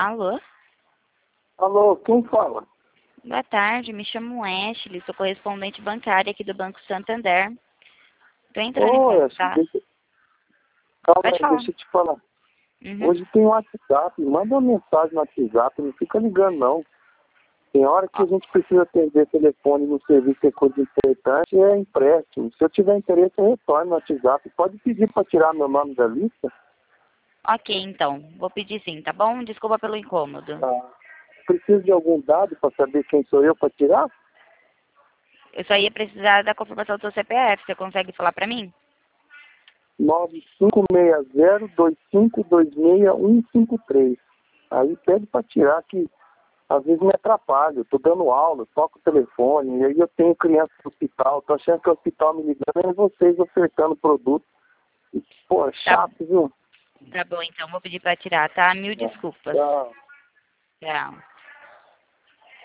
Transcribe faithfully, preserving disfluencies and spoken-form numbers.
Alô? Alô, quem fala? Boa tarde, me chamo Ashley, sou correspondente bancária aqui do Banco Santander. Estou entrando em Ô, Ashley, contato. deixa... calma Pode aí, falar. deixa eu te falar. Uhum. Hoje tem um WhatsApp, manda uma mensagem no WhatsApp, não fica ligando não. Tem hora que Ó, a gente precisa atender telefone no serviço que é coisa importante, é empréstimo. Se eu tiver interesse, eu retorno no WhatsApp. Pode pedir para tirar meu nome da lista? ok, então. Vou pedir sim, tá bom? Desculpa pelo incômodo. Ah, precisa de algum dado para saber quem sou eu para tirar? Eu só ia precisar da confirmação do seu C P F. Você consegue falar pra mim? nove cinco seis zero, dois cinco dois seis um cinco três. Aí pede para tirar que às vezes me atrapalha. Eu tô dando aula, toco o telefone, e aí eu tenho criança no hospital, tô achando que o hospital me ligando é vocês ofertando produto. E, pô, é Tá, chato, viu? tá bom, então. Vou pedir pra tirar, tá? Mil desculpas. Tchau. Tchau.